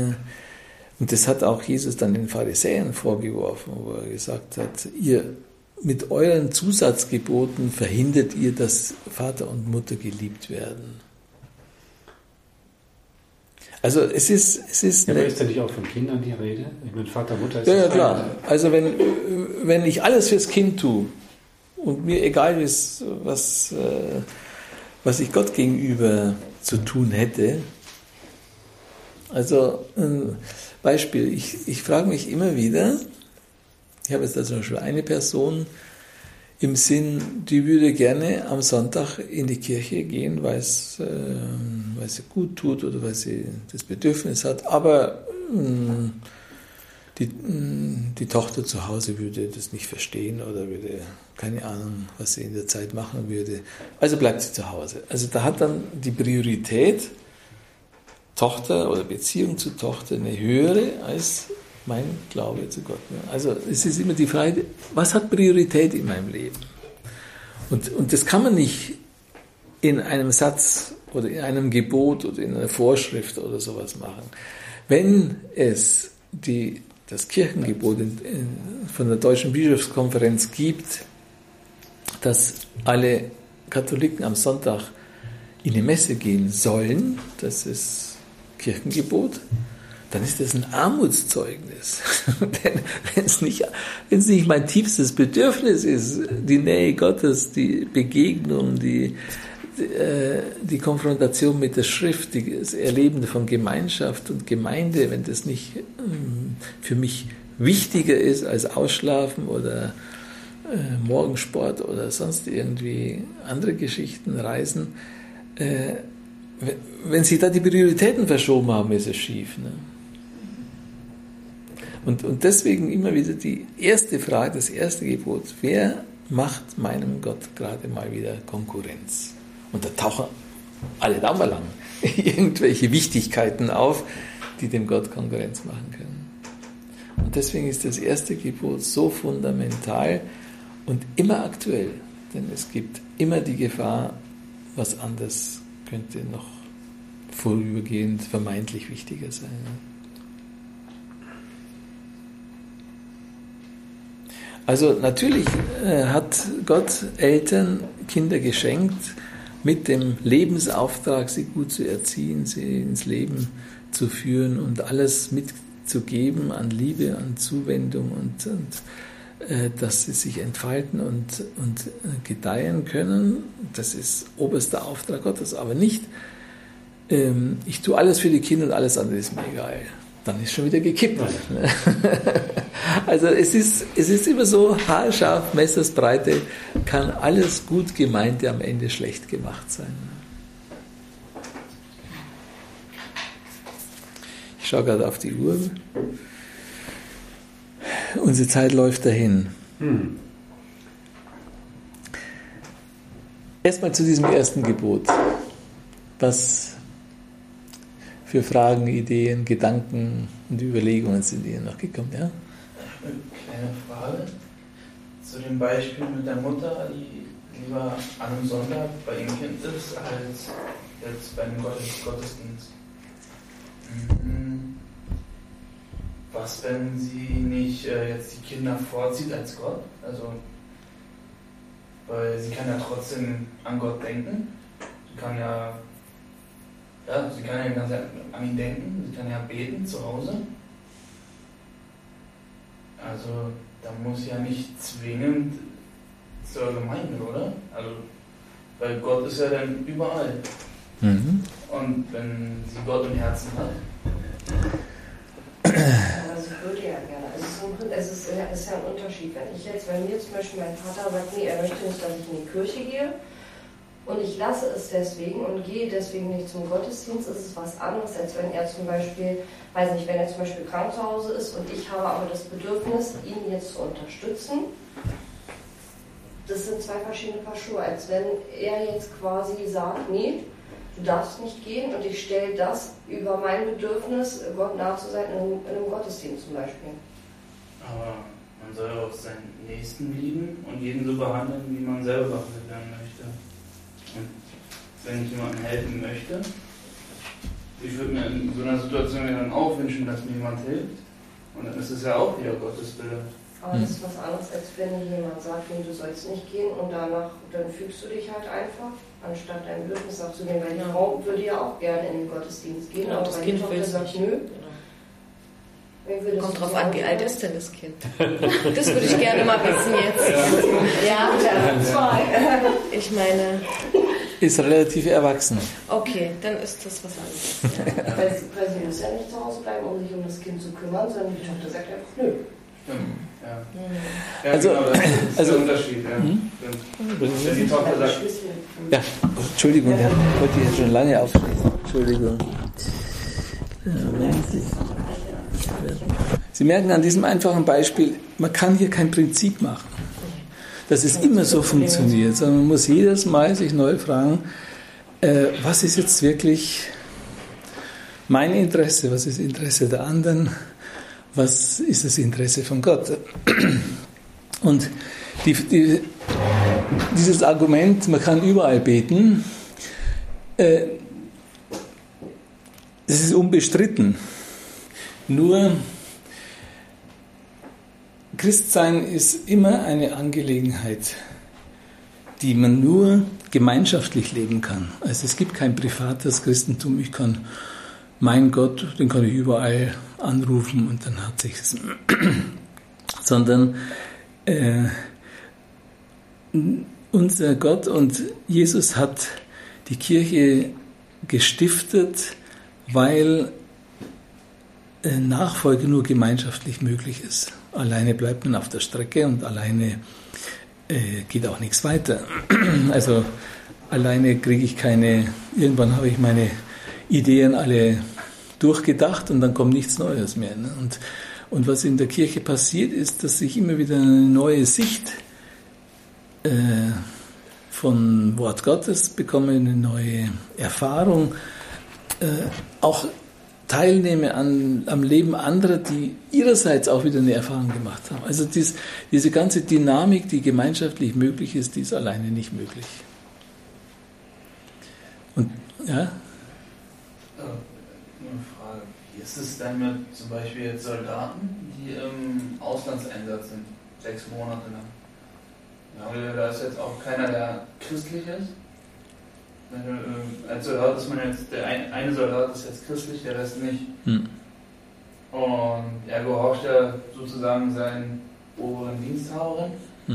und das hat auch Jesus dann den Pharisäern vorgeworfen, wo er gesagt hat, ihr mit euren Zusatzgeboten verhindert ihr, dass Vater und Mutter geliebt werden. Also es ist. Ja, aber ist da nicht auch von Kindern die Rede? Ich meine, Vater, Mutter ist. Ja, klar. Also wenn ich alles fürs Kind tue und mir egal ist, was ich Gott gegenüber zu tun hätte. Also ein Beispiel, ich frage mich immer wieder, ich habe jetzt da zum Beispiel eine Person im Sinn, die würde gerne am Sonntag in die Kirche gehen, weil sie gut tut oder weil sie das Bedürfnis hat, aber die Tochter zu Hause würde das nicht verstehen oder würde keine Ahnung, was sie in der Zeit machen würde. Also bleibt sie zu Hause. Also da hat dann die Priorität Tochter oder Beziehung zu Tochter eine höhere als mein Glaube zu Gott. Also es ist immer die Frage, was hat Priorität in meinem Leben? Und das kann man nicht in einem Satz oder in einem Gebot oder in einer Vorschrift oder sowas machen. Wenn es das Kirchengebot von der Deutschen Bischofskonferenz gibt, dass alle Katholiken am Sonntag in die Messe gehen sollen, das ist Kirchengebot, dann ist das ein Armutszeugnis. Denn wenn es nicht mein tiefstes Bedürfnis ist, die Nähe Gottes, die Begegnung, die Konfrontation mit der Schrift, das Erleben von Gemeinschaft und Gemeinde, wenn das nicht für mich wichtiger ist als Ausschlafen oder Morgensport oder sonst irgendwie andere Geschichten, Reisen, wenn sich da die Prioritäten verschoben haben, ist es schief. Ne? Und deswegen immer wieder die erste Frage, das erste Gebot, wer macht meinem Gott gerade mal wieder Konkurrenz? Und da tauchen alle Daumen lang irgendwelche Wichtigkeiten auf, die dem Gott Konkurrenz machen können. Und deswegen ist das erste Gebot so fundamental und immer aktuell, denn es gibt immer die Gefahr, was anderes könnte noch vorübergehend vermeintlich wichtiger sein. Also natürlich hat Gott Eltern Kinder geschenkt mit dem Lebensauftrag, sie gut zu erziehen, sie ins Leben zu führen und alles mitzugeben an Liebe, an Zuwendung und dass sie sich entfalten und gedeihen können. Das ist oberster Auftrag Gottes, aber nicht, ich tue alles für die Kinder und alles andere ist mir egal. Dann ist schon wieder gekippt. Also es ist immer so, haarscharf, Messersbreite, kann alles gut Gemeinte am Ende schlecht gemacht sein. Ich schaue gerade auf die Uhr. Unsere Zeit läuft dahin. Erstmal zu diesem ersten Gebot. Was für Fragen, Ideen, Gedanken und Überlegungen sind Ihnen noch gekommen? Ja? Eine kleine Frage zu dem Beispiel mit der Mutter, die lieber an einem Sonntag bei ihrem Kind ist, als jetzt bei einem Gottesdienst. Was, wenn sie nicht jetzt die Kinder vorzieht als Gott? Also, weil sie kann ja trotzdem an Gott denken. Sie kann ja an ihn denken, sie kann ja beten zu Hause. Also, da muss sie ja nicht zwingend zur Gemeinde, oder? Also, weil Gott ist ja dann überall. Und wenn sie Gott im Herzen hat. Aber sie würde ja gerne. Es ist ja ein Unterschied. Wenn mir zum Beispiel mein Vater sagt, nee, er möchte nicht, dass ich in die Kirche gehe und ich lasse es deswegen und gehe deswegen nicht zum Gottesdienst, ist es was anderes, als wenn er zum Beispiel, wenn er zum Beispiel krank zu Hause ist und ich habe aber das Bedürfnis, ihn jetzt zu unterstützen. Das sind zwei verschiedene Paar Schuhe, als wenn er jetzt quasi sagt, nee, du darfst nicht gehen und ich stelle das über mein Bedürfnis, Gott nah zu sein, in einem Gottesdienst zum Beispiel. Aber man soll auch seinen Nächsten lieben und jeden so behandeln, wie man selber behandelt werden möchte. Und wenn ich jemandem helfen möchte, ich würde mir in so einer Situation dann auch wünschen, dass mir jemand hilft. Und dann ist es ja auch wieder Gottes Wille. Aber das ist was anderes, als wenn jemand sagt, nee, du sollst nicht gehen und danach, dann fügst du dich halt einfach, anstatt dein Bedürfnis nachzugehen, weil die Frau würde ja auch gerne in den Gottesdienst gehen, aber das wenn Kind die Tochter sagt, nö. Kommt drauf an, wie alt ist denn das Kind? Das würde ich gerne mal wissen jetzt. Ja, ich meine... Ist relativ erwachsen. Okay, dann ist das was anderes. Ja. Weil sie muss ja nicht zu Hause bleiben, um sich um das Kind zu kümmern, sondern die Tochter sagt einfach, nö. Ja, also, genau, das ist der Unterschied. Ja. Wenn die Tochter sagt... Ja, Entschuldigung, ich wollte hier schon lange aufschließen. Entschuldigung. Sie merken an diesem einfachen Beispiel, man kann hier kein Prinzip machen, dass es immer so funktioniert, sondern man muss jedes Mal sich neu fragen, was ist jetzt wirklich mein Interesse, was ist das Interesse der anderen, was ist das Interesse von Gott. Und dieses Argument, man kann überall beten, das ist unbestritten. Nur Christsein ist immer eine Angelegenheit, die man nur gemeinschaftlich leben kann. Also es gibt kein privates Christentum. Ich kann meinen Gott, den kann ich überall anrufen und dann hat sich's. Sondern unser Gott und Jesus hat die Kirche gestiftet, weil Nachfolge nur gemeinschaftlich möglich ist. Alleine bleibt man auf der Strecke und alleine geht auch nichts weiter. Also alleine kriege ich irgendwann habe ich meine Ideen alle durchgedacht und dann kommt nichts Neues mehr. Ne? Und was in der Kirche passiert, ist, dass ich immer wieder eine neue Sicht von Wort Gottes bekomme, eine neue Erfahrung, auch teilnehme am Leben anderer, die ihrerseits auch wieder eine Erfahrung gemacht haben. Also diese ganze Dynamik, die gemeinschaftlich möglich ist, die ist alleine nicht möglich. Und, ja? Eine Frage. Wie ist es denn mit zum Beispiel jetzt Soldaten, die im Auslandseinsatz sind, 6 Monate lang? Ja, da ist jetzt auch keiner, der christlich ist. Als Soldat ist man jetzt, der eine Soldat ist jetzt christlich, der Rest nicht. Und er gehorcht ja sozusagen seinen oberen Diensthabern.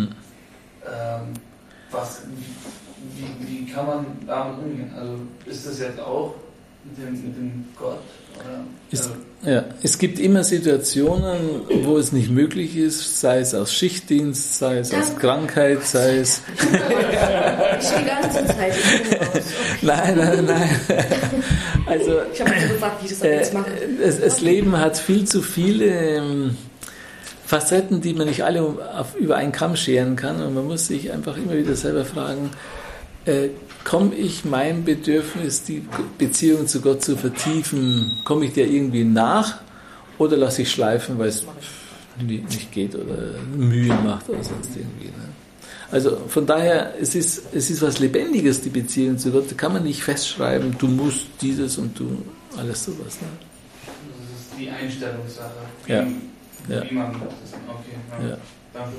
Wie kann man damit umgehen? Also ist das jetzt auch mit dem Gott? Oder? Es gibt immer Situationen, wo es nicht möglich ist, sei es aus Schichtdienst, sei es aus Krankheit, sei es... Ich die ganze Zeit. Nein. Also, ich habe mich gefragt, wie ich das jetzt mache. Das Leben hat viel zu viele Facetten, die man nicht alle über einen Kamm scheren kann. Und man muss sich einfach immer wieder selber fragen, komme ich meinem Bedürfnis, die Beziehung zu Gott zu vertiefen, komme ich der irgendwie nach oder lasse ich schleifen, weil es nicht geht oder Mühe macht oder sonst irgendwie. Ne? Also von daher, es ist was Lebendiges, die Beziehung zu Gott. Da kann man nicht festschreiben, du musst dieses und du alles sowas. Ne? Das ist die Einstellungssache. Wie man das ist. Okay, ja. Danke.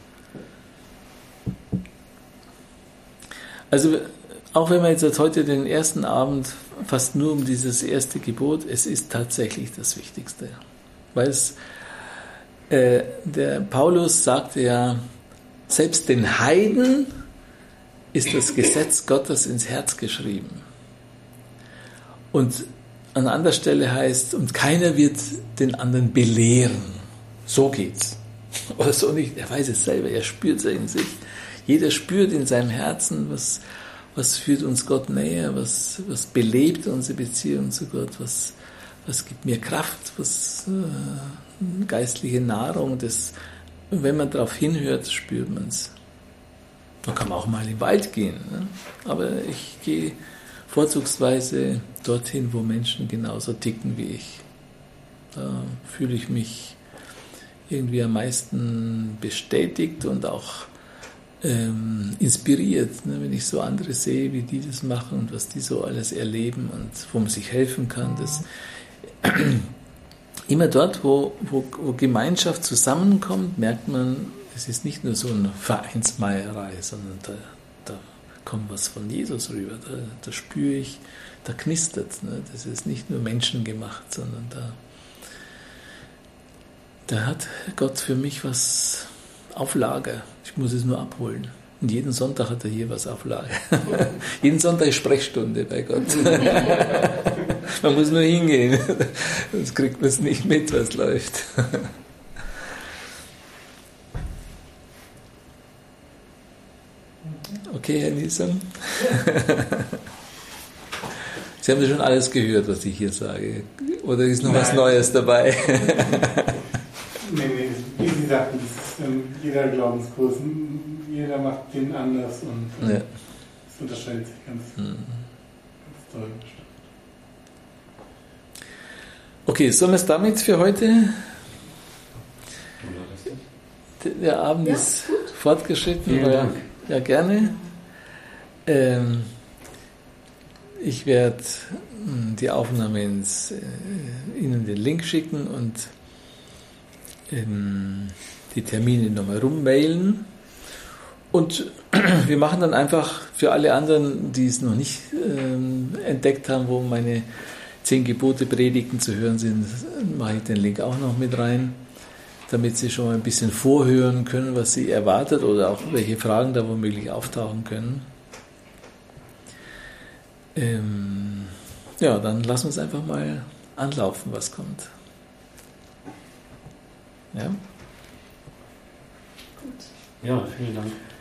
Also auch wenn wir jetzt heute den ersten Abend fast nur um dieses erste Gebot, es ist tatsächlich das Wichtigste. Weil der Paulus sagte ja, selbst den Heiden ist das Gesetz Gottes ins Herz geschrieben. Und an anderer Stelle heißt, und keiner wird den anderen belehren. So geht's. Oder so nicht, er weiß es selber, er spürt es in sich. Jeder spürt in seinem Herzen, was führt uns Gott näher, was belebt unsere Beziehung zu Gott, was gibt mir Kraft, was geistliche Nahrung, wenn man darauf hinhört, spürt man es. Man kann auch mal in den Wald gehen, ne? Aber ich gehe vorzugsweise dorthin, wo Menschen genauso ticken wie ich. Da fühle ich mich irgendwie am meisten bestätigt und auch inspiriert, ne? Wenn ich so andere sehe, wie die das machen und was die so alles erleben und wo man sich helfen kann. immer dort, wo Gemeinschaft zusammenkommt, merkt man, es ist nicht nur so eine Vereinsmeierei, sondern da kommt was von Jesus rüber. Da spüre ich, da knistert es. Ne? Das ist nicht nur menschengemacht, sondern da hat Gott für mich was auf Lager. Ich muss es nur abholen. Und jeden Sonntag hat er hier was auf Lager. Jeden Sonntag ist Sprechstunde bei Gott. Man muss nur hingehen. Sonst kriegt man es nicht mit, was läuft. Okay, Herr Nielsen. Sie haben ja schon alles gehört, was ich hier sage. Oder ist noch was Neues dabei? Nee, wie Sie sagten, jeder Glaubenskurs, jeder macht den anders und es unterscheidet sich ganz toll. Okay, sollen wir es damit für heute? Der Abend ist gut fortgeschritten. Vielen Dank. Ja, gerne. Ich werde die Aufnahme Ihnen den Link schicken und die Termine nochmal rummailen. Und wir machen dann einfach für alle anderen, die es noch nicht entdeckt haben, wo meine 10 Gebote Predigten zu hören sind, mache ich den Link auch noch mit rein, damit Sie schon mal ein bisschen vorhören können, was Sie erwartet oder auch welche Fragen da womöglich auftauchen können. Ja, dann lassen wir es einfach mal anlaufen, was kommt. Ja? Ja, vielen Dank.